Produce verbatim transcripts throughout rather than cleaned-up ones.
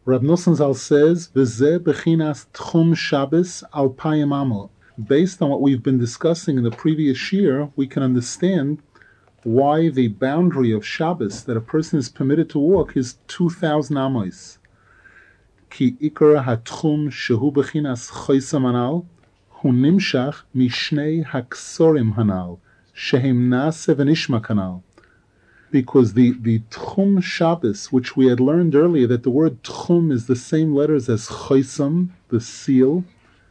Rab Nosson Zal says, "V'zeh bechinas tchum Shabbos al payim amo." Based on what we've been discussing in the previous year, we can understand why the boundary of Shabbos that a person is permitted to walk is two thousand amos. Ki ikar hatchum shehu bechinas choisam hanal hu nimshach mishnei haksorim hanal shehem nase v'nishma kanal. Because the, the Tchum Shabbos, which we had learned earlier, that the word Tchum is the same letters as Choisam, the seal,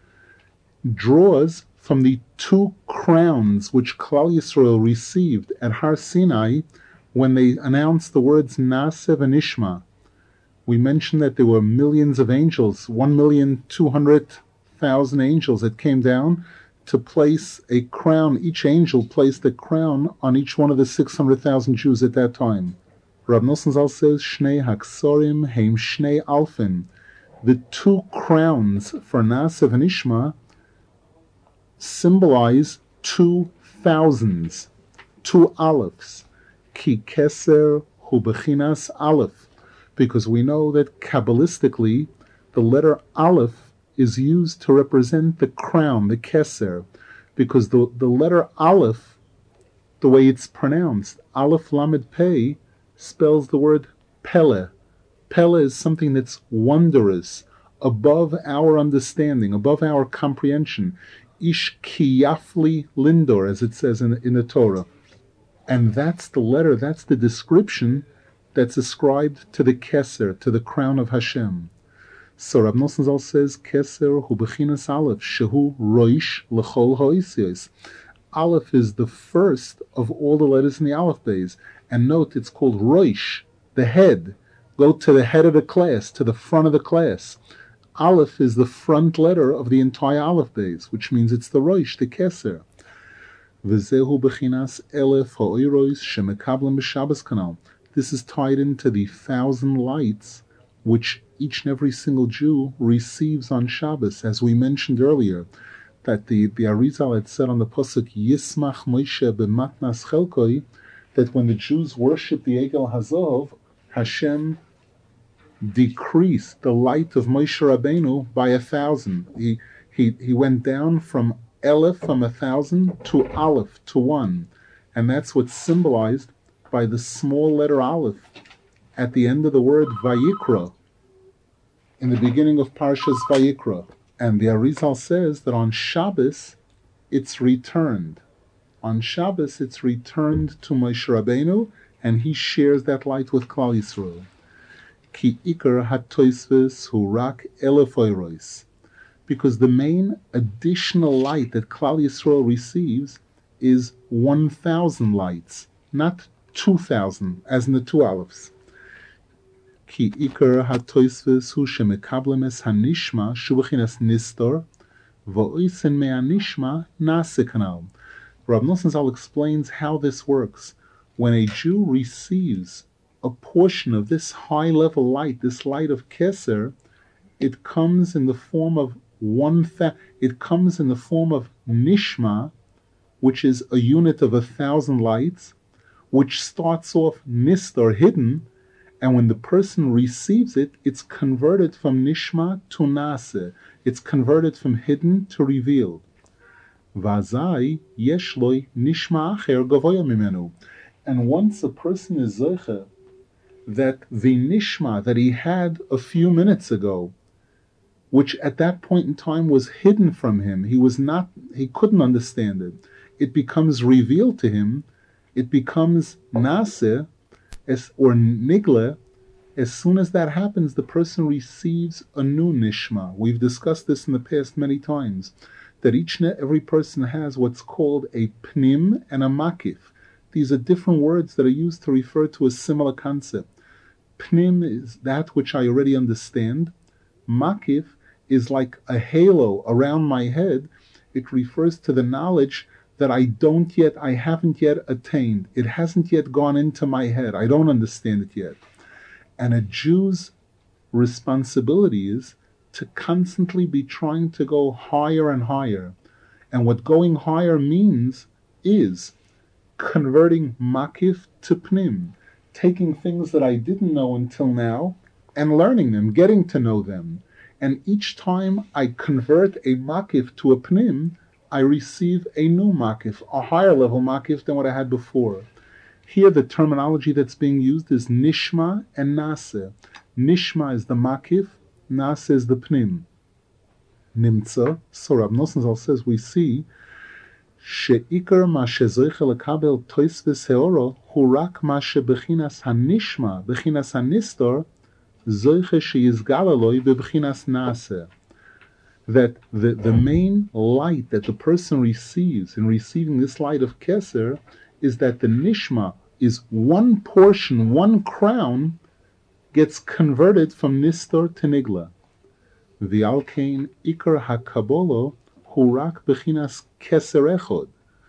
draws from the two crowns which Klal Yisrael received at Har Sinai when they announced the words Naaseh v'Nishma. We mentioned that there were millions of angels, one million two hundred thousand angels that came down to place a crown. Each angel placed a crown on each one of the six hundred thousand Jews at that time. Rab Nosson Zal says, Shnei Haksorim Heim Shnei Alfin. The two crowns for Naaseh v'Nishma symbolize two thousands, two alephs. Ki Keser Hu Bechinas Aleph. Because we know that Kabbalistically, the letter Aleph is used to represent the crown, the keser, because the, the letter Aleph, the way it's pronounced, Aleph Lamed Pei, spells the word Pele. Pele is something that's wondrous, above our understanding, above our comprehension. Ish kiyafli lindor, as it says in, in the Torah. And that's the letter, that's the description that's ascribed to the keser, to the crown of Hashem. So Rab Nosson Zal says, Keser hu bechinas Aleph, shehu roish l'chol ha'osyos. Aleph is the first of all the letters in the Aleph Beis. And note, it's called roish, the head. Go to the head of the class, to the front of the class. Aleph is the front letter of the entire Aleph Beis, which means it's the roish, the Keser. V'zehu bechinas elef ha'oiros shemekablim b'Shabbos kanal. This is tied into the thousand lights which each and every single Jew receives on Shabbos, as we mentioned earlier, that the, the Arizal had said on the Pasuk, Yismach Moshe b'matnas chelkoi, that when the Jews worship the Egel Hazov, Hashem decreased the light of Moshe Rabbeinu by a thousand. He, he, he went down from Elef, from a thousand, to Aleph, to one. And that's what's symbolized by the small letter Aleph at the end of the word Vayikra, in the beginning of Parshas Vayikra. And the Arizal says that on Shabbos, it's returned. On Shabbos, it's returned to Moshe Rabbeinu, and he shares that light with Klal Yisrael. Ki ikar hatoisves hu rak elef oiros. Because the main additional light that Klal Yisrael receives is one thousand lights, not two thousand, as in the two Alephs. Ki ikar hatoisves hu shemekablem es hanishma shubechinas nistor v'oisen me'anishma nase kanal. Rav Nosson Zal explains how this works. When a Jew receives a portion of this high-level light, this light of Keser, it comes in the form of one. Th- it comes in the form of Nishma, which is a unit of a thousand lights, which starts off Nistar, hidden, and when the person receives it, it's converted from Nishma to Nase. It's converted from hidden to revealed. Vazai yeshloi nishma acher gavoya mimenu. And once a person is zeicha that the nishma that he had a few minutes ago, which at that point in time was hidden from him, he was not, he couldn't understand it. It becomes revealed to him. It becomes naseh, as, or nigle. As soon as that happens, the person receives a new nishma. We've discussed this in the past many times, that each and every person has what's called a pnim and a makif. These are different words that are used to refer to a similar concept. Pnim is that which I already understand. Makif is like a halo around my head. It refers to the knowledge that I don't yet, I haven't yet attained. It hasn't yet gone into my head. I don't understand it yet. And a Jew's responsibility is to constantly be trying to go higher and higher. And what going higher means is converting makif to pnim, taking things that I didn't know until now and learning them, getting to know them. And each time I convert a makif to a pnim, I receive a new makif, a higher level makif than what I had before. Here the terminology that's being used is nishma and nase. Nishma is the makif, nase is the pnim. Nimtza, so Rav Nosson Zal says, we see she'ikar ma shezoiche lekabel tois v'seoro hu rak ma shebechinas hanishma, bechinas hanistor, zoiche she'yizgalaloi bebechinas nase. That the, the main light that the person receives in receiving this light of Keser is that the nishma is one portion, one crown, gets converted from nistor to nigla. The alkein ikar hakabolo hurak bechinas keser echod,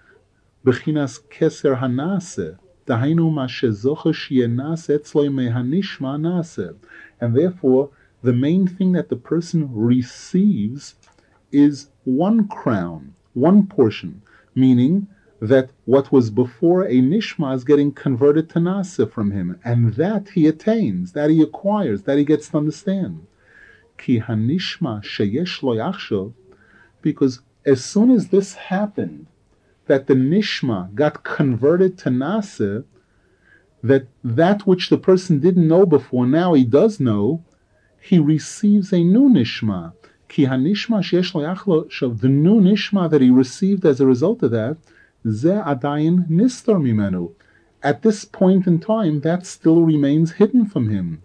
bechinas keser hanase, dahainu ma shezoche sheyenas etzloi mehanishma nase. And therefore, the main thing that the person receives is one crown, one portion, meaning that what was before a nishma is getting converted to nasa from him, and that he attains, that he acquires, that he gets to understand. Ki hanishma sheyesh lo yachshov, because as soon as this happened, that the nishma got converted to nasa, that that which the person didn't know before, now he does know, he receives a new nishma. Ki hanishma sheyesh lo yachshov, the new nishma that he received as a result of that, ze adayin nistor mimenu. At this point in time, that still remains hidden from him.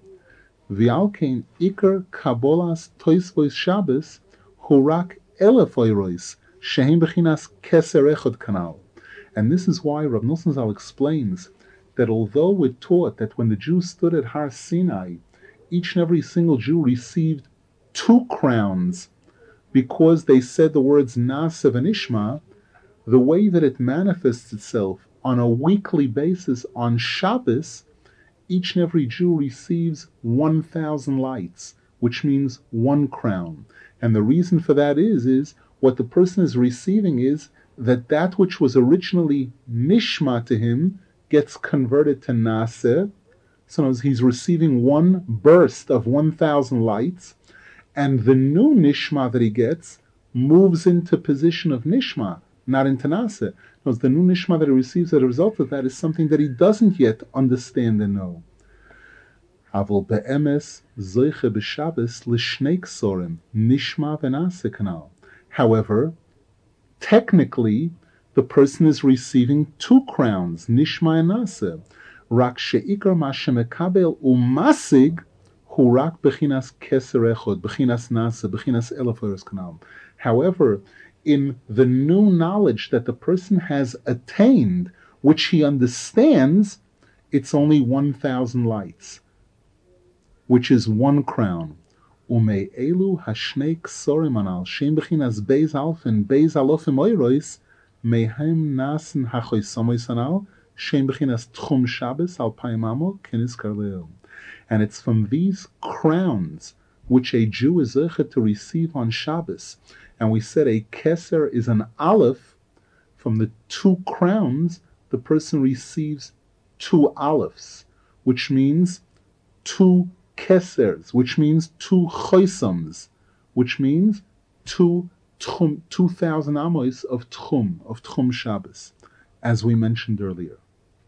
V'alkein ikar kabolas toisvois Shabbos hurak elef oirois shehem bechinas keser echod kanal. And this is why Rav Nosson Zal explains that although we're taught that when the Jews stood at Har Sinai, each and every single Jew received two crowns because they said the words Nasev and Ishma, the way that it manifests itself on a weekly basis on Shabbos, each and every Jew receives one thousand lights, which means one crown. And the reason for that is, is what the person is receiving is that that which was originally nishma to him gets converted to naseh. So he's receiving one burst of one thousand lights, and the new nishma that he gets moves into position of nishma, not into naseh. Because the new nishma that he receives as a result of that is something that he doesn't yet understand and know. Aval be'emes zoiche b'Shabbos l'shnei ksorim nishma v'naseh kanal. However, technically, the person is receiving two crowns, nishma and naseh. Rak she'ikar ma shemekabel umasig hu rak bechinas keser echod, bechinas naseh, bechinas elef oros kanal. However, in the new knowledge that the person has attained, which he understands, it's only one thousand lights, which is one crown. Umei elu hashnei ksorim anal, shem bechinas beis alfen, beis alofim oirois, mehem nasen hachoisomois anal, shem bechinas tchum Shabbos al paimamo kenis karleo. And it's from these crowns which a Jew is zeichet to receive on Shabbos. And we said a keser is an aleph. From the two crowns, the person receives two alephs, which means two kesers, which means two choisams, which means two tchum, two thousand amos of tchum, of tchum Shabbos, as we mentioned earlier.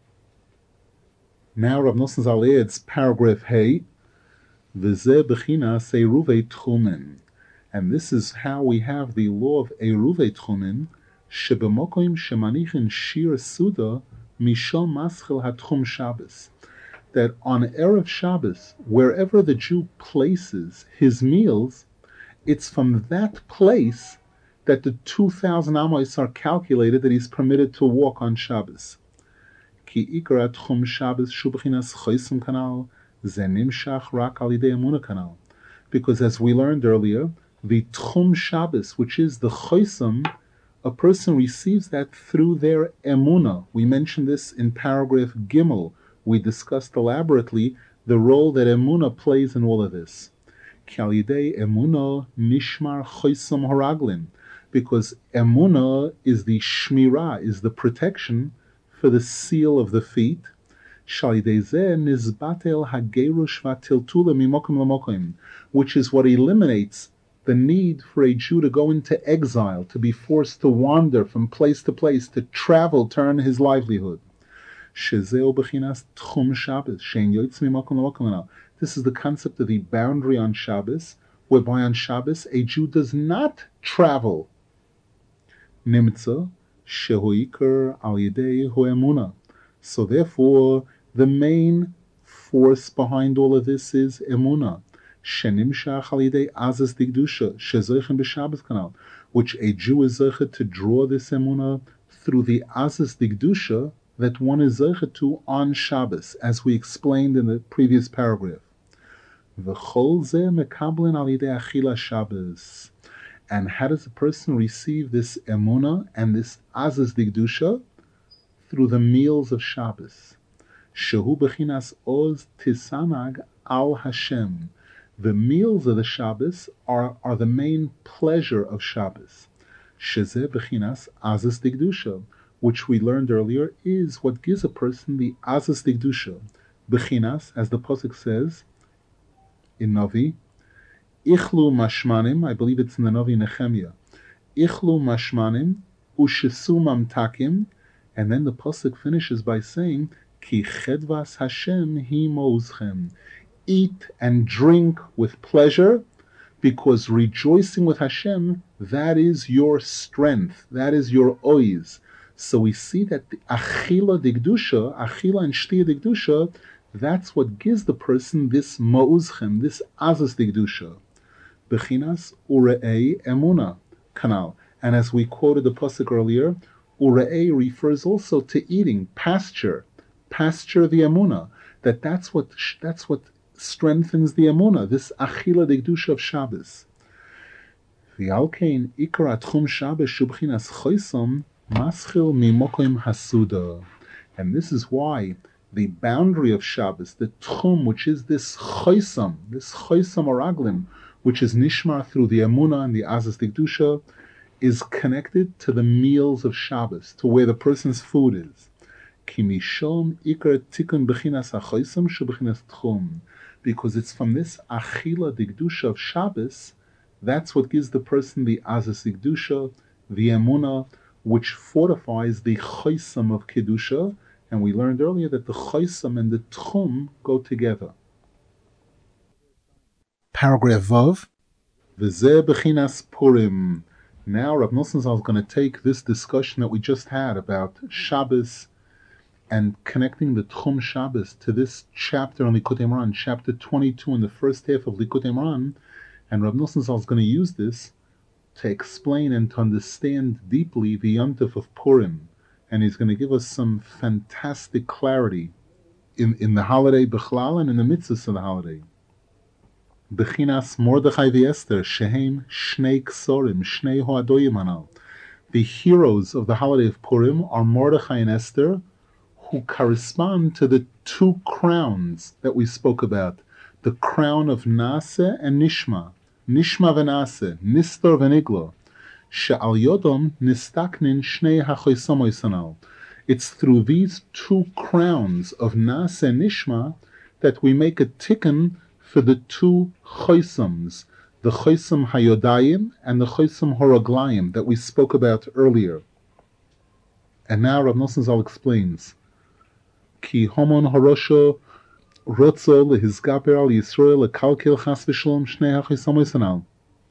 Now Rav Nosson Zal adds paragraph Hey, v'zeh bechinas eruvei tchumen. And this is how we have the law of eruvei tchumen, shebemokoim shemanichin shir suda mishom maschil hatchum Shabbos. That on Erev Shabbos, wherever the Jew places his meals, it's from that place that the two thousand amos are calculated that he's permitted to walk on Shabbos. Ki ikar atchum Shabbos shu bechinas chosim kanal, ze nimshach rak al yidei emunah kanal. Because as we learned earlier, the tchum Shabbos, which is the chosim, a person receives that through their emunah. We mentioned this in paragraph Gimel. We discussed elaborately the role that emunah plays in all of this. Ki al yidei emunah nishmar chosim haraglin. Because emunah is the shmirah, is the protection for the seal of the feet. which is what eliminates the need for a Jew to go into exile, to be forced to wander from place to place, to travel to earn his livelihood. This is the concept of the boundary on Shabbos, whereby on Shabbos a Jew does not travel. Nimtza shehoiker al yedei hoemuna. So therefore, the main force behind all of this is emuna, shenimshach al yedei azas digdusha shezoichem b'Shabbos kanal, which a Jew is zeichet to draw this emuna through the azas digdusha that one is zeichet to on Shabbos, as we explained in the previous paragraph. V'chol zeh mekablin al yedei achila Shabbos. And how does a person receive this emuna and this azaz digdusha? Through the meals of Shabbos. Shehu bechinas oz tisanag al Hashem. The meals of the Shabbos are, are the main pleasure of Shabbos. Shezeh bechinas azaz digdusha, which we learned earlier, is what gives a person the azaz digdusha. Bechinas, as the pasuk says in Navi, Ichlu mashmanim, I believe it's in the Navi Nehemiah. Ichlu mashmanim ushesu mamtakim, and then the pasuk finishes by saying, Ki chedvas Hashem hi mozchem. Eat and drink with pleasure, because rejoicing with Hashem, that is your strength, that is your oiz. So we see that the achila digdusha, achila and shtia digdusha, that's what gives the person this ma'uzchem, this azaz digdusha. Bechinas ure'ei emuna kanal. And as we quoted the pasuk earlier, ure'ei refers also to eating, pasture, pasture the emuna. That that's what that's what strengthens the emuna. This achila digdusha of Shabbos. V'alkein ikar atchum Shabbos shubchinas choisom maschil mimokim hasuda. And this is why the boundary of Shabbos, the tchum, which is this choisam, this choisam oraglim, which is nishmar through the emuna and the azaz digdusha, is connected to the meals of Shabbos, to where the person's food is. Kimishom ikar tikun bechinas achoisam shubechinas tchum, because it's from this achila digdusha of Shabbos, that's what gives the person the azaz digdusha, the emuna, which fortifies the choisam of kedusha. And we learned earlier that the choisam and the tchum go together. Paragraph Vav. V'zeh bechinas Purim. Now Rav Nosson Zal is going to take this discussion that we just had about Shabbos and connecting the Tchum Shabbos to this chapter on Likutei Moharan, chapter twenty-two in the first half of Likutei Moharan, and Rav Nosson Zal is going to use this to explain and to understand deeply the Yontif of Purim. And he's going to give us some fantastic clarity in, in the holiday Bechlal and in the mitzvahs of the holiday. Bechinas Mordechai v'Esther, Shehem Shnei Ksorim, Shnei Hoadoyim Hanal. The heroes of the holiday of Purim are Mordechai and Esther, who correspond to the two crowns that we spoke about, the crown of Nase and Nishma, Nishma v'Nase, Nistor v'Niglo. She'al Yodom nistaknin shnei hachoisamois hanal. It's through these two crowns of Nase and Nishma that we make a tikkun for the two choisams, the choisam hayodayim and the choisam horaglayim that we spoke about earlier. And now Rav Nosson Zal explains, Ki homon harosho rotzo lehizgaper al Yisrael lekalkel chas v'shalom shnei hachoisamois hanal.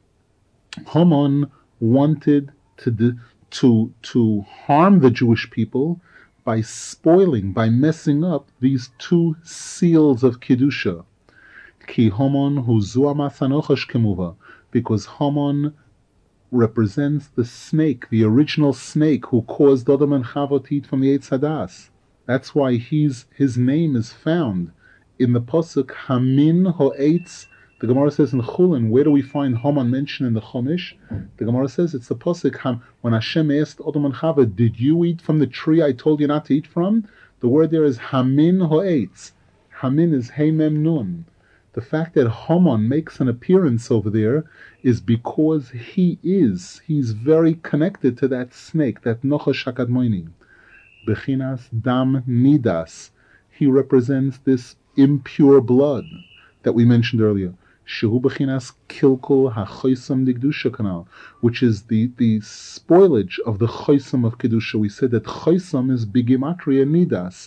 Homon wanted to to to harm the Jewish people by spoiling, by messing up these two seals of kedusha. Ki Homon hu zuama sanochash kemuva, because Homon represents the snake, the original snake who caused Adam and Chava to eat from the Eitz Hadas. That's why he's his name is found in the pasuk Hamin Ho'etz. The Gemara says in Chulin, where do we find Haman mentioned in the Chumash? The Gemara says it's the pasuk Ham. When Hashem asked Adam and Chava, "Did you eat from the tree I told you not to eat from?" The word there is Hamin Ho'etz. Hamin is Hey Mem Nun. The fact that Haman makes an appearance over there is because he is he's very connected to that snake, that Nochash Hakadmoini. Bechinas Dam Nidas. he represents this impure blood that we mentioned earlier. Shehu Bechinas Kilkul HaChoisam Digdusha Kanal, which is the, the spoilage of the Choisam of Kedusha. We said that Choisam is Bigimatria Nidas.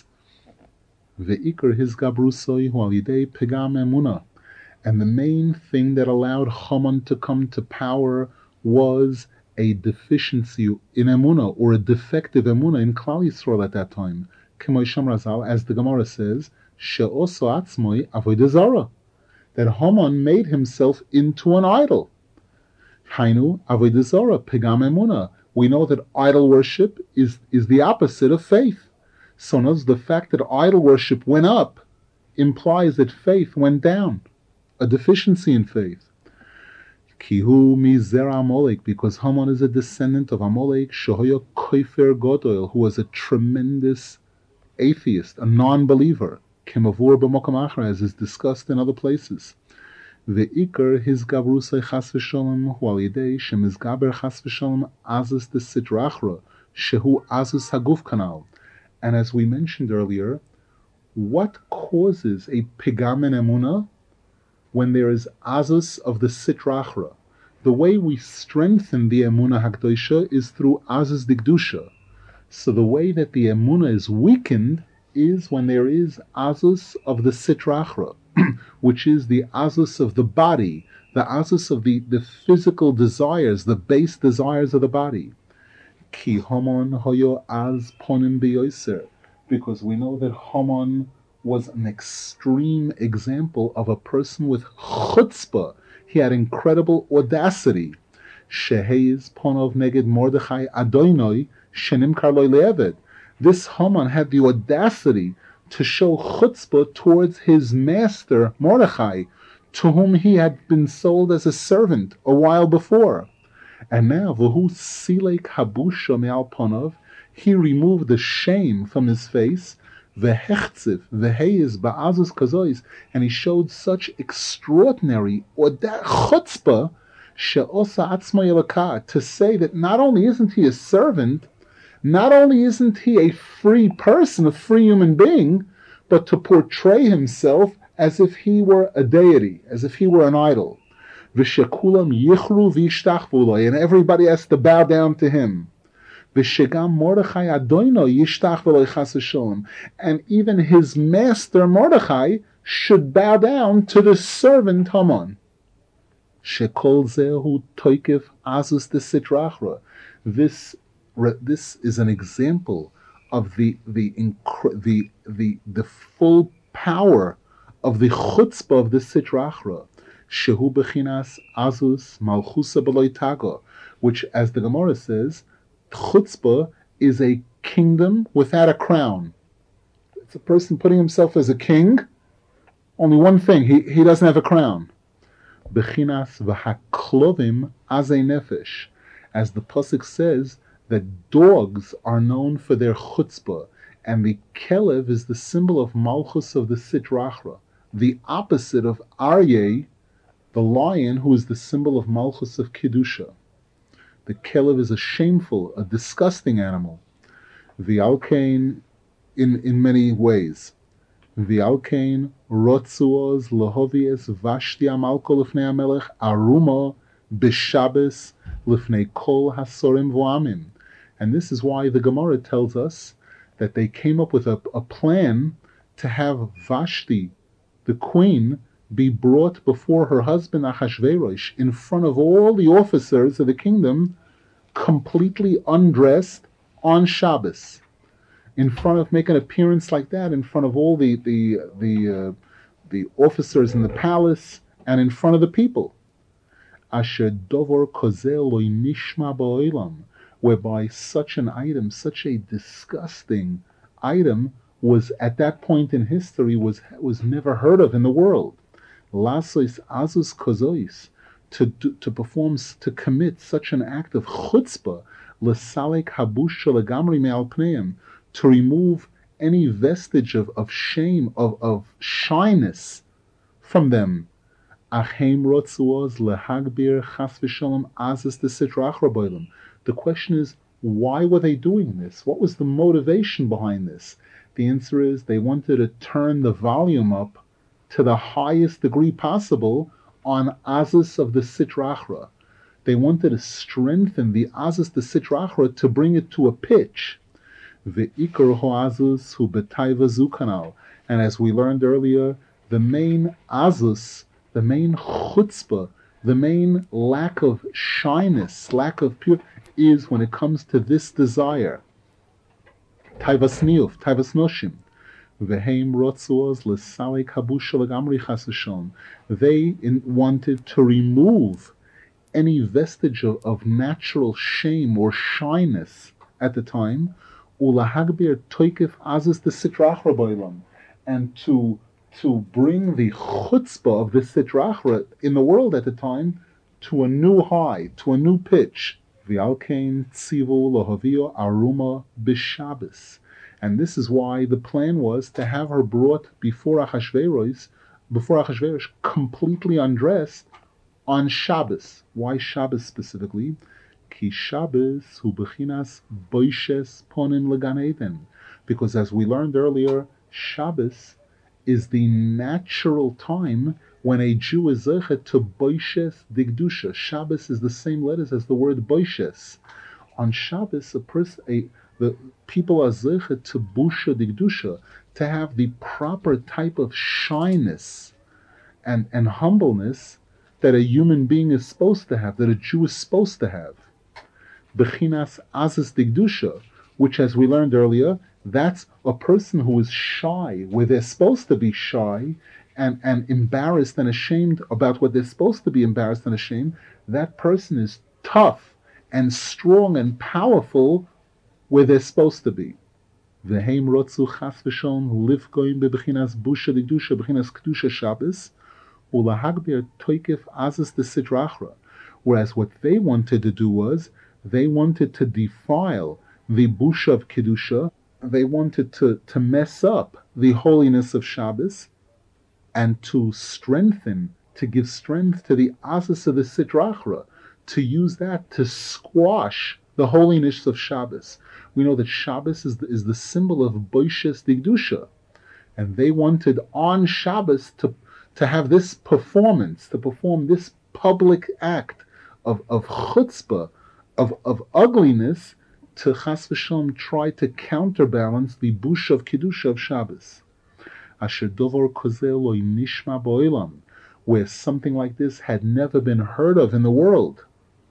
Ve'ikr his Gabrusoi Hualidei Pegam Emuna. And the main thing that allowed Haman to come to power was a deficiency in Emunah, or a defective Emunah in Klal Yisrael at that time. Kemoisham Razal, as the Gemara says, She'oso atzmoi avodah zara, that Haman made himself into an idol. Hainu avodah zara pegam emunah. We know that idol worship is, is the opposite of faith. So notice the fact that idol worship went up implies that faith went down, a deficiency in faith. Kihu mizera Amalek, because Haman is a descendant of Amalek, shehoya koifer godol, who was a tremendous atheist, a non-believer. Kemavur b'mokam achar, as is discussed in other places. Ve'ikar his gavrusay chas v'sholem hualidei shemizgaber chas v'sholem azus de sitrachra shehu azus haguf kanal. And as we mentioned earlier, what causes a pigam in emunah? When there is azus of the sitrachra. The way we strengthen the emunah hakdosha is through azus digdusha. So the way that the emunah is weakened is when there is azus of the sitrachra, which is the azus of the body, the azus of the, the physical desires, the base desires of the body. Ki Haman hoyo az ponim biyoser, because we know that Haman was an extreme example of a person with chutzpah. He had incredible audacity. Sheheiz ponov neged Mordechai Adonai shenim karloi le'eved. This Haman had the audacity to show chutzpah towards his master Mordechai, to whom he had been sold as a servant a while before. And now, v'hu silek habusha me'al ponov, he removed the shame from his face, v'hechziv v'heiz ba'azus kazois, and he showed such extraordinary chutzpah she'osa atzma yelaka, to say that not only isn't he a servant, not only isn't he a free person, a free human being, but to portray himself as if he were a deity, as if he were an idol. V'shekulam yichru v'yishtachvu lo, and everybody has to bow down to him. V'shegam Mordechai Adonai yishtach v'lo chas v'sholem, and even his master Mordechai should bow down to the servant Haman. Shekol zehu toikif azus de sitrachra. This this is an example of the the the the the full power of the chutzpah of the sitrachra. Shehu bechinas azus malchusa b'lo taga, which, as the Gemara says, chutzpah is a kingdom without a crown. It's a person putting himself as a king. Only one thing, he, he doesn't have a crown. Bechinas v'haklovim azei nefesh. As the pasuk says, that dogs are known for their chutzpah, and the kelev is the symbol of malchus of the sitrachra, the opposite of aryeh, the lion, who is the symbol of malchus of kedusha. The kelev is a shameful, a disgusting animal. V'alkein, in in many ways. V'alkein rotzuos lohovies vashti amalko lifnei amelech aruma b'shabes lifnei kol hasorim v'amim. And this is why the Gemara tells us that they came up with a, a plan to have Vashti, the queen, be brought before her husband Achashverosh in front of all the officers of the kingdom, completely undressed on Shabbos, in front of, make an appearance like that in front of all the the the uh, the officers in the palace and in front of the people. Asher dovor kozel lo nishma ba'olam, whereby such an item, such a disgusting item, was at that point in history was was never heard of in the world. Lasois azus kozois, to to perform, to commit such an act of chutzpah, lesalek habush legamri me'al pneim, to remove any vestige of, of shame, of, of shyness from them. Achem rotzuos lehagbir chas v'shalom azus de sitrachra boilam. The question is, why were they doing this? What was the motivation behind this? The answer is they wanted to turn the volume up to the highest degree possible on Azus of the Sitra Achra. They wanted to strengthen the Azus the Sitra Achra to bring it to a pitch. Ve'ikar ho'azus hu betaiva zukanal. And as we learned earlier, the main azus, the main chutzpah, the main lack of shyness, lack of pure, is when it comes to this desire. Taivas niyuf, taivas noshim. Veheim rotzuos l'salek habusha l'gamri chas v'shon. They in, wanted to remove any vestige of, of natural shame or shyness at the time, ulahagbir toikif azus the Sitra Achra boilam, and to to bring the chutzpah of the Sitra Achra in the world at the time to a new high, to a new pitch. V'alkein tzivu lohavio aruma b'Shabbos. And this is why the plan was to have her brought before Achashverosh, before Achashverosh, completely undressed on Shabbos. Why Shabbos specifically? Ki Shabbos hu bechinas boishes ponim legan Eden. Because as we learned earlier, Shabbos is the natural time when a Jew is zeichet to boishes digdusha. Shabbos is the same letters as the word boishes. On Shabbos, a person, a the people are zeichet to busha digdusha, to have the proper type of shyness and, and humbleness that a human being is supposed to have, that a Jew is supposed to have. Bechinas Azus Digdusha, which as we learned earlier, that's a person who is shy, where they're supposed to be shy and, and embarrassed and ashamed about what they're supposed to be embarrassed and ashamed. That person is tough and strong and powerful where they're supposed to be. V'heim rotzu chas v'shon livgoim bebechinas busha digdusha bechinas kedusha Shabbos ulahagbir toikif Azus the Sitra Achra. Whereas what they wanted to do was they wanted to defile the busha of kedusha. They wanted to, to mess up the holiness of Shabbos and to strengthen, to give strength to the Azus of the Sitra Achra, to use that to squash the holiness of Shabbos. We know that Shabbos is the, is the symbol of Boishes Digdusha, and they wanted on Shabbos to, to have this performance, to perform this public act of, of chutzpah, of, of ugliness, to chas v'shalom try to counterbalance the bush of Kedusha of Shabbos. Asher dovar kozeh lo nishma ba'olam, where something like this had never been heard of in the world.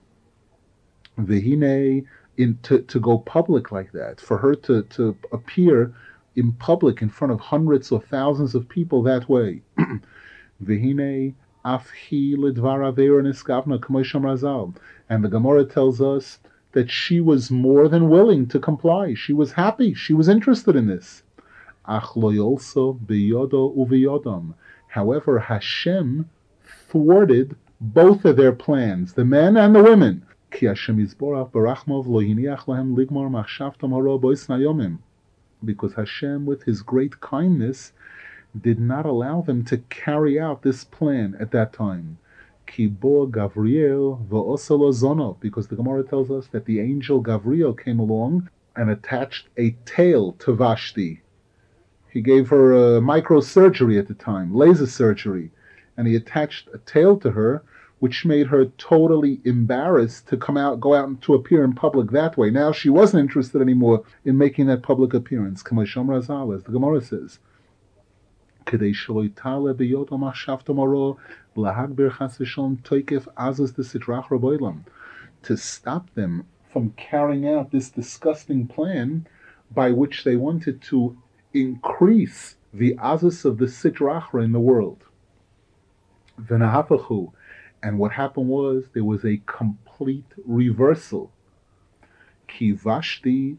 V'hinei, in to, to go public like that, for her to, to appear in public in front of hundreds or thousands of people that way. V'hinei af hi ledvar aveir niskavna k'mo shomar Zal. And the Gemara tells us that she was more than willing to comply. She was happy. She was interested in this. Ach lo yolso biyodo uviyodam. However, Hashem thwarted both of their plans, the men and the women. Ki Hashem yizborach barachmov lo hiniach lahem ligmor machshavtam haro bois nayomim. Because Hashem, with His great kindness, did not allow them to carry out this plan at that time. Ki bo Gavriel v'oselo zono, because the Gemara tells us that the angel Gavriel came along and attached a tail to Vashti. He gave her a microsurgery at the time, laser surgery, and he attached a tail to her, which made her totally embarrassed to come out, go out and to appear in public that way. Now she wasn't interested anymore in making that public appearance. K'mo shomar Zal, as the Gemara says. Kedei shelo yitale biyodam machshavtam haro lahagbir chas v'shalom toikef Azus the Sitra Achra boilam, to stop them from carrying out this disgusting plan by which they wanted to increase the Azus of the Sitra Achra in the world. V'nahapachu. And what happened was there was a complete reversal. Ki Vashti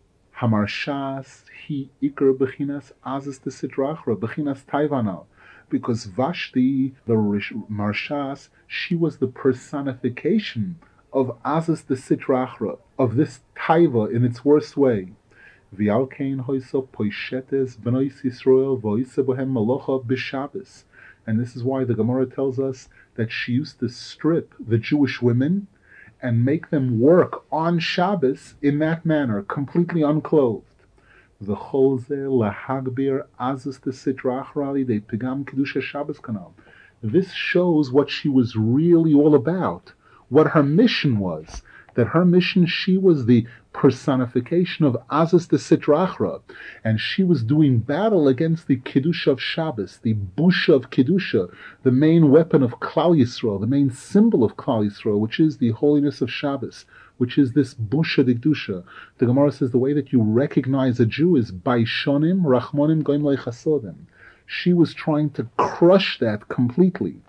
Hamarshas hi ikar bechinas Azus the Sitra Achra bechinas taivanal, because Vashti, the Marshas, she was the personification of Azus the Sitra Achra, of this taiva in its worst way. V'alkein hoiso poishetes b'nois Yisrael v'oise bohem malocha b'Shabbos. And this is why the Gemara tells us that she used to strip the Jewish women and make them work on Shabbos in that manner, completely unclothed. V'chol zeh lahagbir azus de sitra achra de pigam kedusha Shabbos kanal. This shows what she was really all about, what her mission was. That her mission, she was the personification of Azus de Sitra Achra, and she was doing battle against the Kedusha of Shabbos, the Busha of Kedusha, the main weapon of Klal Yisrael, the main symbol of Klal Yisrael, which is the holiness of Shabbos, which is this Busha de Kedusha. The Gemara says the way that you recognize a Jew is by Shonim, Rachmonim, Goim Leichasodim. She was trying to crush that completely.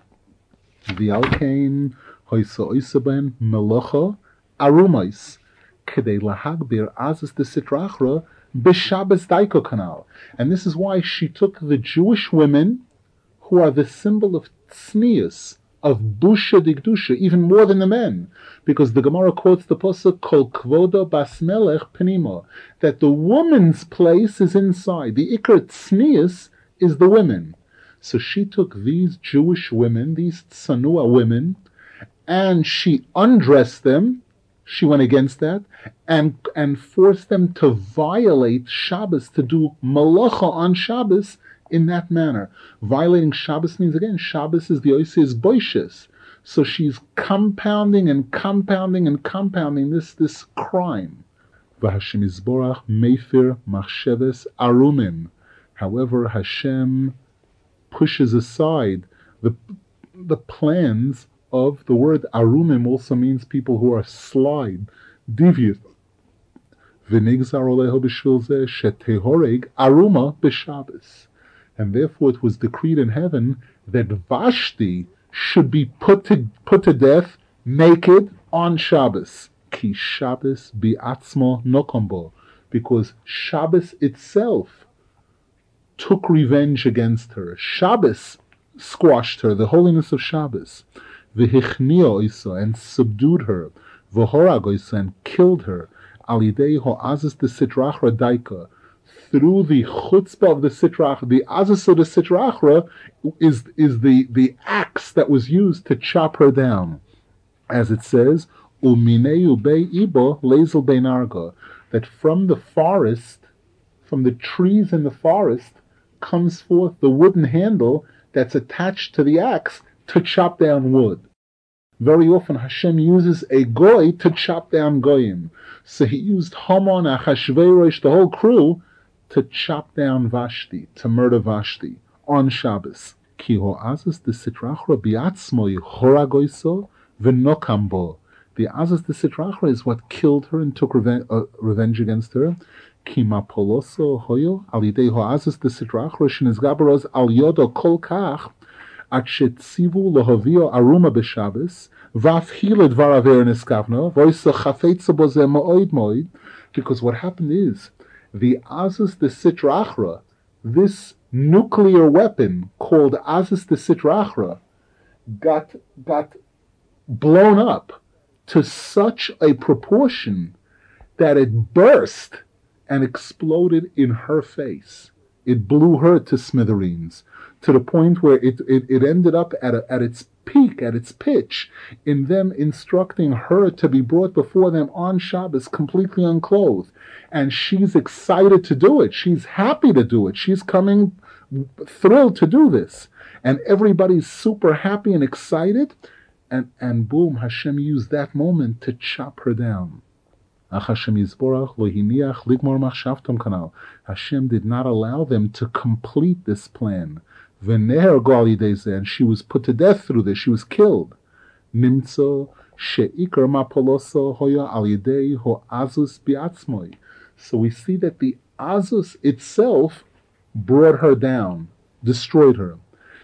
V'alkein hoysa oisaben melacha arumais kedei lahagbir azus de sitra achra b'Shabbos daiko kanal. And this is why she took the Jewish women, who are the symbol of tznius, of busha digdusha, even more than the men, because the Gemara quotes the pasuk kol kvoda bas melech penimo, that the woman's place is inside. The ikar tznius is the women. So she took these Jewish women, these tsanua women, and she undressed them. She went against that and and forced them to violate Shabbos, to do malacha on Shabbos in that manner. Violating Shabbos means, again, Shabbos is the oises boishes. So she's compounding and compounding and compounding this this crime. V'Hashem Yisborach meifir machsheves arumim. However, Hashem pushes aside the the plans of the word arumim. Also means people who are slide, devious. V'nigzar oleho b'shvil zeh shetehoreg aruma b'Shabbos. And therefore it was decreed in heaven that Vashti should be put to put to death naked on Shabbos. Ki Shabbos bi'atzmo nokombo. Because Shabbos itself took revenge against her. Shabbos squashed her, the holiness of Shabbos. V'hichnio isa, and subdued her. V'horag isa, and killed her. Alidei ho'azis de sitra achra daika. Through the chutzpah of the sitra achra, the azis of the sitra achra is, is the, the axe that was used to chop her down. As it says, umineu bei ibo lezel beinarga, that from the forest, from the trees in the forest, comes forth the wooden handle that's attached to the axe to chop down wood. Very often Hashem uses a goy to chop down goyim. So he used Haman, Achashverosh, the whole crew, to chop down Vashti, to murder Vashti on Shabbos. Ki ho'azas de sitra achra bi'atzmo horagoiso v'nokambo. The azas de sitra achra is what killed her and took revenge, uh, revenge against her. Ki mapoloso hoyo al yidei ho'azas de sitra achra shenizgabaros al yodo kol kach at shetzivu lohavio aruma b'Shabbos v'afhile dvar aver niskavno v'oisa chafetza bo ze mo'od mo'od. Because what happened is, the Azus de Sitra Achra, this nuclear weapon called Azus de Sitra Achra, got, got blown up to such a proportion that it burst and exploded in her face. It blew her to smithereens, to the point where it, it, it ended up at, a, at its peak, at its pitch, in them instructing her to be brought before them on Shabbos completely unclothed. And she's excited to do it. She's happy to do it. She's coming thrilled to do this. And everybody's super happy and excited. And, and boom, Hashem used that moment to chop her down. Hashem did not allow them to complete this plan. And she was put to death through this. She was killed. So we see that the Azus itself brought her down, destroyed her.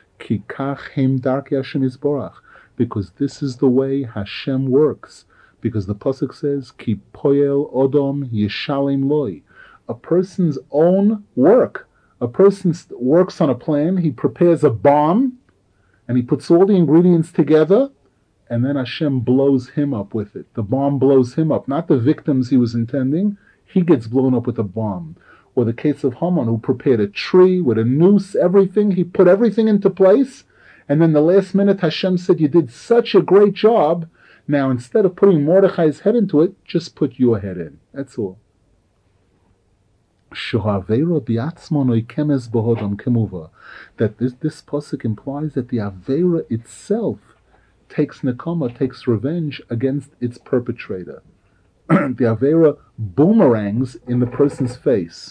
Because this is the way Hashem works. Because the pasuk says, Ki poyel odom yeshalim loy. A person's own work. A person works on a plan, he prepares a bomb, and he puts all the ingredients together, and then Hashem blows him up with it. The bomb blows him up, not the victims he was intending. He gets blown up with a bomb. Or the case of Haman, who prepared a tree with a noose, everything. He put everything into place, and then the last minute Hashem said, you did such a great job. Now, instead of putting Mordechai's head into it, just put your head in. That's all. Shohavera biatzmonoi kemes bohodam kemuva. That this, this pasuk implies that the Avera itself takes nekama, takes revenge against its perpetrator. The Avera boomerangs in the person's face.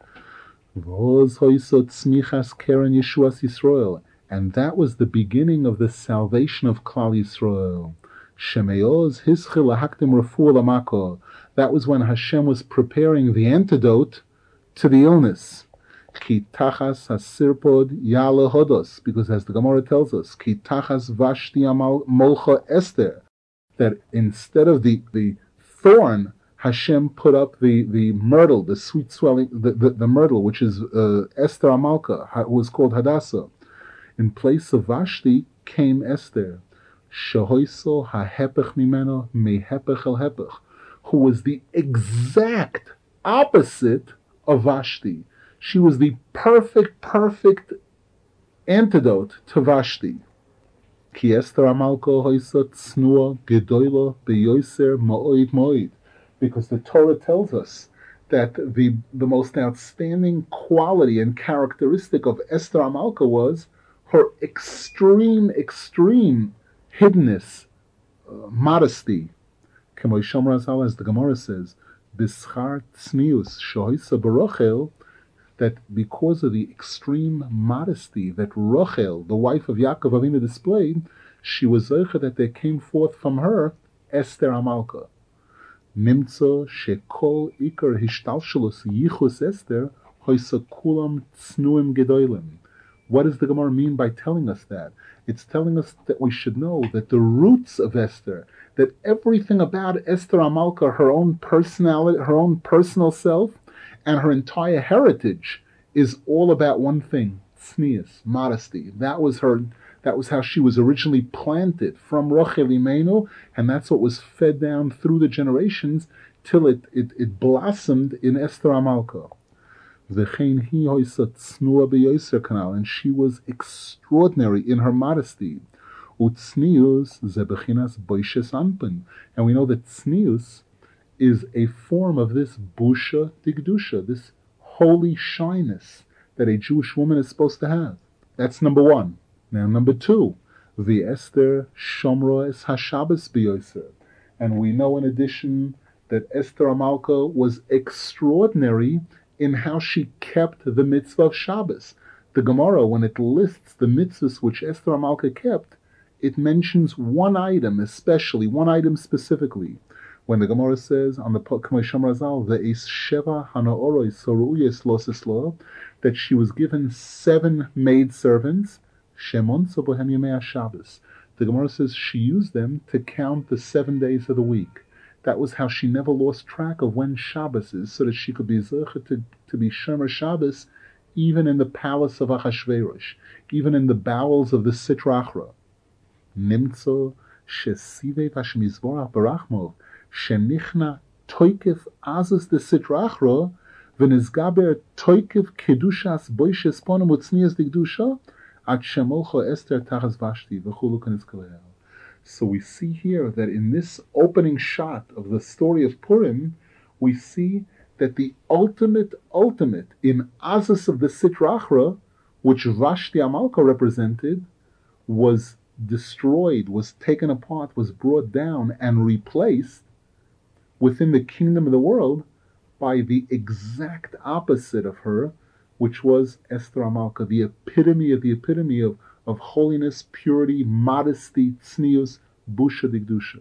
V'oz hoisot smichas keren Yeshuas Yisrael. And that was the beginning of the salvation of Klal Yisrael. Shemeoz hischil lahaktim refuah lamako. That was when Hashem was preparing the antidote to the illness. Ki tachas hasirpod yale hodos, because as the Gemara tells us, ki tachas vashti molcha Esther, that instead of the, the thorn, Hashem put up the, the myrtle, the sweet swelling, the, the, the myrtle, which is uh, Esther Amalka, who was called Hadassah. In place of Vashti came Esther, shehoiso hahepech mimeno mehepech el hepech, who was the exact opposite of Vashti. She was the perfect, perfect antidote to Vashti. Ki Esther Amalko hoisa tsnua gedoyla beyoser ma'oid ma'oid. Because the Torah tells us that the, the most outstanding quality and characteristic of Esther Amalka was her extreme, extreme hiddenness, uh, modesty. K'mo Shomer Azal, as the Gemara says, Bischar tznius shohisa barochel, that because of the extreme modesty that Rochel, the wife of Yaakov Avinu, displayed, she was zeicha that there came forth from her Esther Amalka. Nimtzo shekol ikar hishtalshalus yichus Esther hoisa kulam tznuim gedolim. What does the Gemara mean by telling us that? It's telling us that we should know that the roots of Esther, that everything about Esther Amalka, her own personality, her own personal self, and her entire heritage is all about one thing: tznius, modesty. That was her. That was how she was originally planted from Rachel Imenu, and that's what was fed down through the generations till it it, it blossomed in Esther Amalka. V'chein hi hoisa tznuah beyoser kanal, and she was extraordinary in her modesty. Utznius ze bechinas boishes anpen, and we know that tznius is a form of this busha digdusha, this holy shyness that a Jewish woman is supposed to have. That's number one. Now, number two, the Esther shomro es hashabbos biyoser, and we know in addition that Esther Amalka was extraordinary in how she kept the mitzvah of Shabbos. The Gemara, when it lists the mitzvahs which Esther Amalka kept, it mentions one item especially, one item specifically. When the Gemara says on the K'may Shomer Azal, the Eis Sheva Hanaoroi Soruyes Loseslo, that she was given seven maid servants, Shemon Sobohem Yemei Shabbos. The Gemara says she used them to count the seven days of the week. That was how she never lost track of when Shabbos is, so that she could be zeichet to, to be Shomer Shabbos, even in the palace of Achashverosh, even in the bowels of the Sitra Achra. Nimtzo Shesive Hashmizborach Barachmov Shenichna Toikif Azus de Sitra Achra V'nizgaber Toikif Kedushas Boishes Ponim Utznias Digdusha At Shemolcho Esther Tachas Vashti V'chulu Kanizkaleh. So we see here that in this opening shot of the story of Purim, we see that the ultimate, ultimate in Azus of the Sitra Achra, which Vashti Amalka represented, was destroyed, was taken apart, was brought down and replaced within the kingdom of the world by the exact opposite of her, which was Esther Amalka, the epitome of the epitome of, of holiness, purity, modesty, tznius, busha digdusha.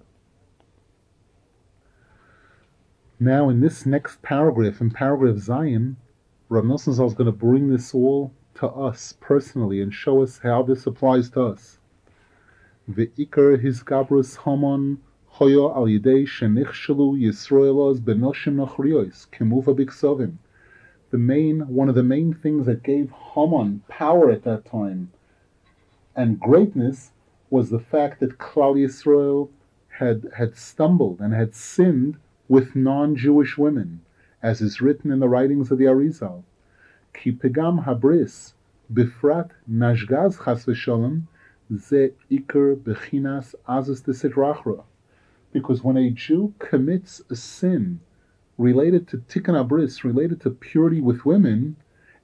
Now, in this next paragraph, in paragraph Zion, Rav Nosson Zal is going to bring this all to us personally and show us how this applies to us. Ve'ikar hizgabrus Haman hoyo al yidei shenichshelu Yisroelos benoshim nachriyos kemuva biksovim. The main, one of the main things that gave Haman power at that time and greatness was the fact that Klal Yisrael had had stumbled and had sinned with non-Jewish women, as is written in the writings of the Arizal. Ki pegam habris bifrat nashgaz chas v'sholem ze ikar bechinas azus de Sitra Achra. Because when a Jew commits a sin related to tikkun abris, related to purity with women,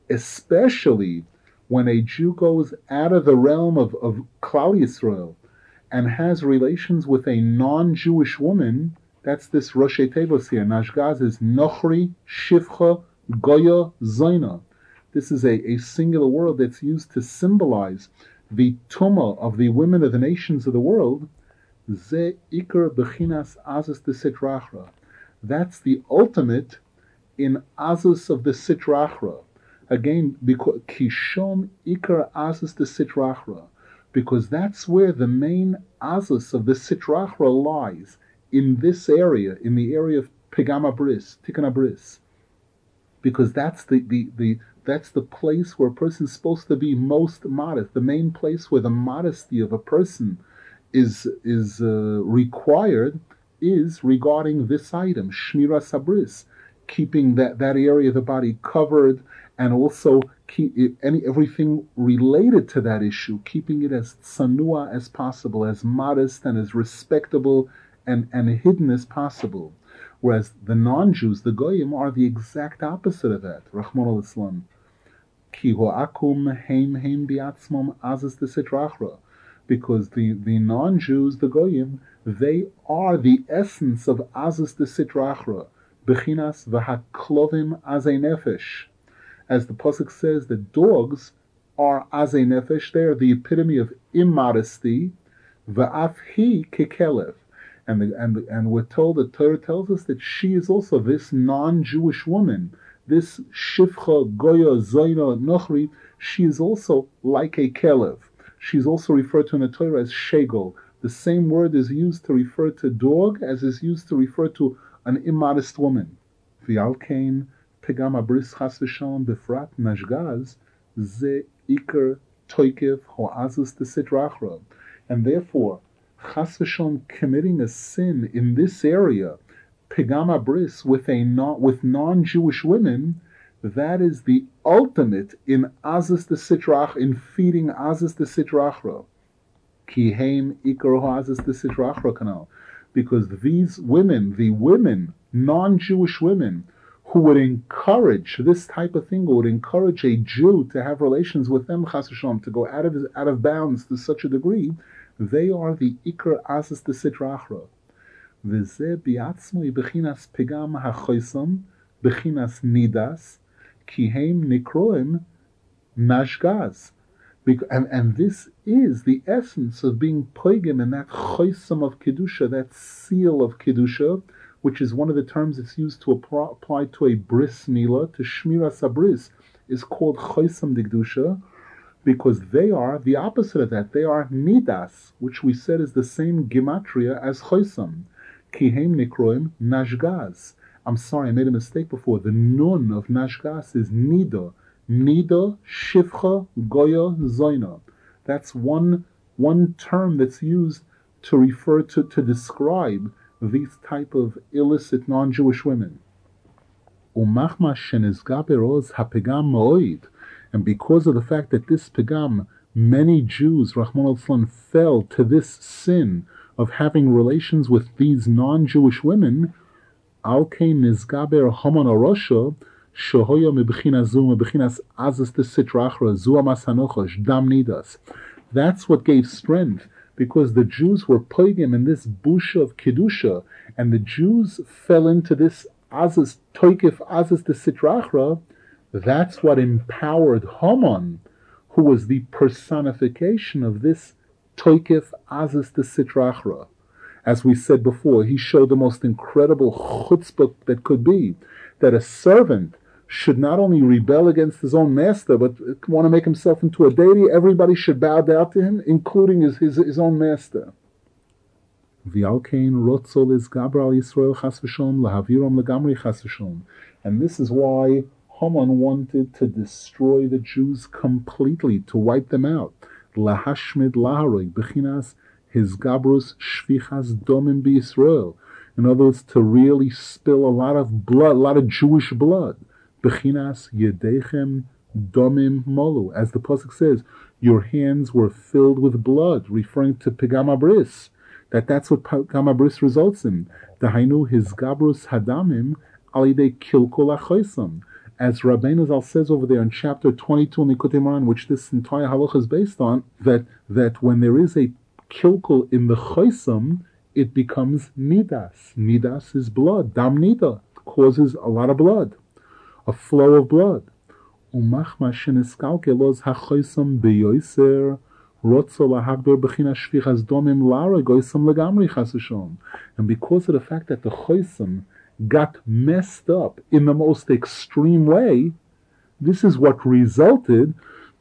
especially when a Jew goes out of the realm of, of Klal Yisrael and has relations with a non-Jewish woman. That's this Rosh Tevos here. Nashgaz is Nochri, Shivcha, Goya, Zaina. This is a, a singular word that's used to symbolize the Tumah of the women of the nations of the world. Ze Iker Bechinas Azus de Sitrachra. That's the ultimate in Azus of the Sitrachra. Again, because Kishom Iker Azus de Sitrachra. Because that's where the main Azus of the Sitrachra lies, in this area, in the area of Pegam Abris, Tikkun Abris. Because that's the, the, the that's the place where a person's supposed to be most modest, the main place where the modesty of a person is is uh, required is regarding this item, Shmira Sabris, keeping that, that area of the body covered, and also keep it, any everything related to that issue, keeping it as tsanua as possible, as modest and as respectable and, and hidden as possible. Whereas the non-Jews, the Goyim, are the exact opposite of that. Rahman al-Islam. Ki ho'akum heim heim biatzmom azas de sitrachra. Because the, the non-Jews, the Goyim, they are the essence of azas de sitrachra. Bechinas v'haklovim azei nefesh. As the Pasuk says, the dogs are azei nefesh. They are the epitome of immodesty. V'af hi kekelev. And, the, and, the, and we're told, the Torah tells us that she is also this non-Jewish woman, this Shivcha, Goya, Zaina, Nochri, she is also like a Kelev. She's also referred to in the Torah as Shegel. The same word is used to refer to dog as is used to refer to an immodest woman. V'alkein pegam abris chas v'shalom befrat nashgaz ze iker toikev ho'azus de sitrachra. And therefore, chas v'shalom, committing a sin in this area, pegam abris, with a non, with non-Jewish women, that is the ultimate in azus de sitrach, in feeding azus de sitrachra. Ki heim ikar azus de sitrachra kanal, because these women, the women, non-Jewish women, who would encourage this type of thing, who would encourage a Jew to have relations with them, chas v'shalom, to go out of out of bounds to such a degree, they are the ikar azus de sitrachra. V'zeh bi'atzmo bechinas pegam ha'choisam, bechinas nidas, ki heim nikroim nashgaz. And, and this is the essence of being pegam in that choisam of kedusha, that seal of kedusha, which is one of the terms that's used to apply to a bris milah, to shmira sabris, is called choisam dikdusha, because they are the opposite of that. They are nidas, which we said is the same gematria as choisam. Kihem nikroim nashgaz. I'm sorry, I made a mistake before. The nun of nashgaz is nida. Nida, shivcha, goya, zoina. That's one one term that's used to refer to, to describe these type of illicit non-Jewish women. Umachma shenizga beroz hapegam moed. And because of the fact that this pegam, many Jews, Rahman al-Islam, fell to this sin of having relations with these non-Jewish women, al-kei nizgaber haman arosha, shohoya mebechinas zu mebechinas azas de sitrachra zu amas hanochosh dam nidas. That's what gave strength, because the Jews were pogim in this busha of kedusha, and the Jews fell into this azas toikif azas de sitrachra. That's what empowered Haman, who was the personification of this toikif azas de sitrachra. As we said before, he showed the most incredible chutzpah that could be, that a servant should not only rebel against his own master, but want to make himself into a deity. Everybody should bow down to him, including his, his, his own master. V'alkein rotzol is Gabral Yisrael chas v'shalom lahavirom legamri chas v'shalom. And this is why Haman wanted to destroy the Jews completely, to wipe them out. Lahashmid laharig bechinas his gabrus shvichas domim b'Yisrael. In other words, to really spill a lot of blood, a lot of Jewish blood. Bechinas yedechem domim molu. As the pasuk says, your hands were filled with blood, referring to pegam abris. That that's what pegam abris results in. Dahainu his gabrus hadamim alidei kilkul achoisam. As Rabbeinu Zal says over there in chapter twenty-two in Likutei Moharan, which this entire halacha is based on, that, that when there is a kilkul in the choisam, it becomes nidas. Nidas is blood. Dam nida causes a lot of blood, a flow of blood. Umachma sheniskalkelos hachoisam beyoiser rotzo lahagdor b'china shvichas domim lara goisam legamri chasishon. And because of the fact that the choisam got messed up in the most extreme way, this is what resulted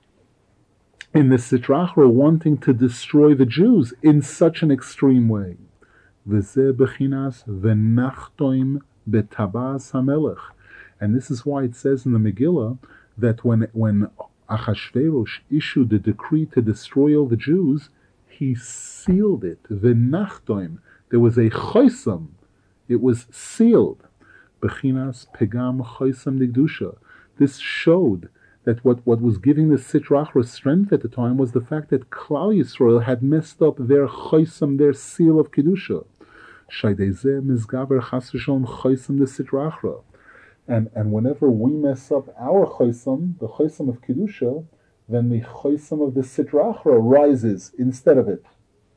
in the Sitra Achra wanting to destroy the Jews in such an extreme way. V'zeh b'chinas v'nachtoim betabas hamelech. And this is why it says in the Megillah that when when Achashverosh issued the decree to destroy all the Jews, he sealed it. V'nachtoim. There was a choisam. It was sealed. Bechinas pegam choisam digdusha. This showed that what, what was giving the Sitra Achra strength at the time was the fact that Klal Yisrael had messed up their choisam, their seal of kedusha. Shaydezeh mizgaber chas v'sholom choisam the Sitra Achra. And and whenever we mess up our choisam, the choisam of kedusha, then the choisam of the Sitra Achra rises instead of it.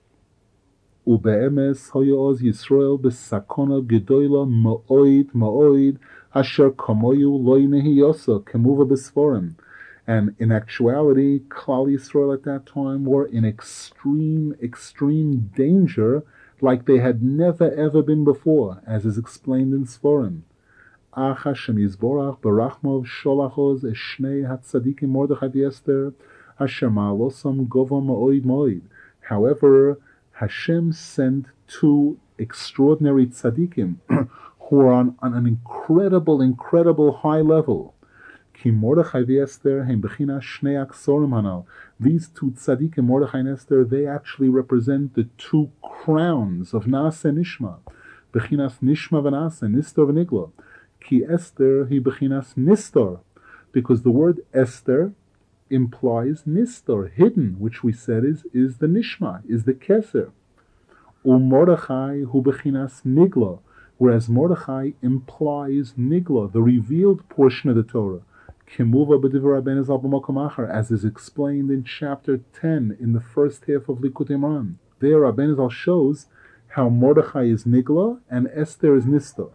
Ube'emes hoyoz Yisrael b'sakona gedoyla ma'oid ma'oid asher kamoyu loy nehiyosa kemuva b'sforim. And in actuality, Klal Yisrael at that time were in extreme, extreme danger, like they had never ever been before, as is explained in Sforim. Ach Hashem Yisborach barachmov sholachos eshnei hatzadikim Mordechai v'Esther asher ma'alosam gova ma'oid ma'oid. However, Hashem sent two extraordinary tzaddikim who are on, on an incredible, incredible high level. Ki Mordechai v'Esther hem bechina shnei aksorim hanal. These two tzaddikim, Mordechai and Esther, they actually represent the two crowns of Naaseh Nishma. Bechinas Nishma v'Naaseh, Nistor v'Nigla. Ki Esther hi bechinas Nistor, because the word Esther implies nistor, hidden, which we said is, is the nishma, is the keser. U Mordechai hu bechinas nigla, whereas Mordechai implies nigla, the revealed portion of the Torah. Kimuva b'divrei Rabbeinu Zal b'makom acher, as is explained in chapter ten in the first half of Likutei Moharan. There Rabbeinu Zal shows how Mordechai is nigla and Esther is nistor.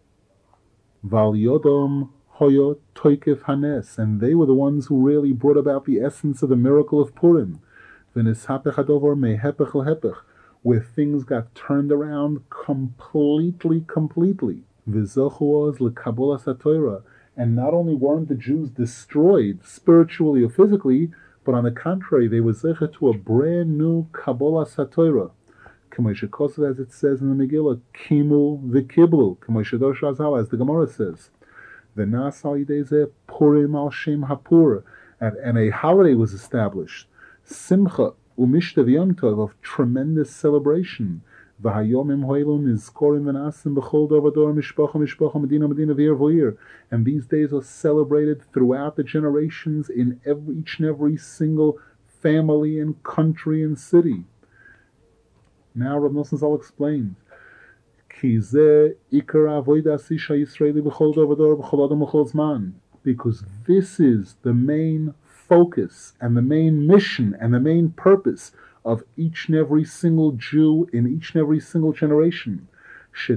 Val yodom Hoyo Toikev Hanes, and they were the ones who really brought about the essence of the miracle of Purim. V'nishapech hadover mehepech lehepech, where things got turned around completely, completely. V'zochuoz lekabolas haTorah, and not only weren't the Jews destroyed spiritually or physically, but on the contrary, they were zecher to a brand new kabolas haTorah. As it says in the Megillah, kimu v'kiblu, as the Gemara says. The Nasal Purim al Shem Hapur, and, and a holiday was established, Simcha Umishtav Yom Tov, of tremendous celebration. V'hayomim hoilun nizkorim v'nasim b'chol dor v'dor mishpacha mishpacha medina medina v'ir v'ir. And these days are celebrated throughout the generations in every, each and every single family and country and city. Now Rav Nosson Zal explains. Because this is the main focus and the main mission and the main purpose of each and every single Jew in each and every single generation. For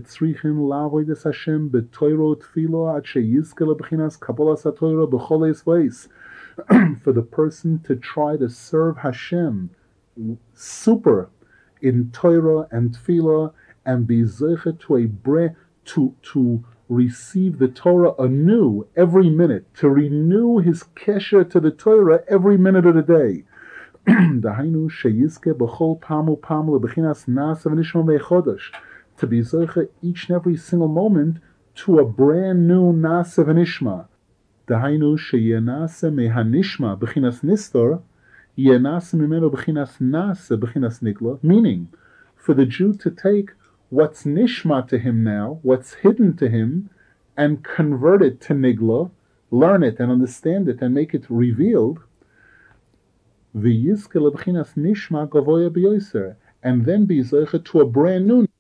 the person to try to serve Hashem super in Torah and Tefillah, and be zeicha to a bre to to receive the Torah anew every minute, to renew his kesher to the Torah every minute of the day. Dahainu sheyizke b'chol pamu pamu lebechinas nasa v'nishma mechodesh, to be zeicha each and every single moment to a brand new nasa v'nishma. Dahainu sheyenase mehanishma b'chinas nistor, yenase mimeno b'chinas nasa b'chinas nikla, meaning for the Jew to take what's nishma to him now, what's hidden to him, and convert it to nigla, learn it and understand it and make it revealed, and then be zeicha to a brand new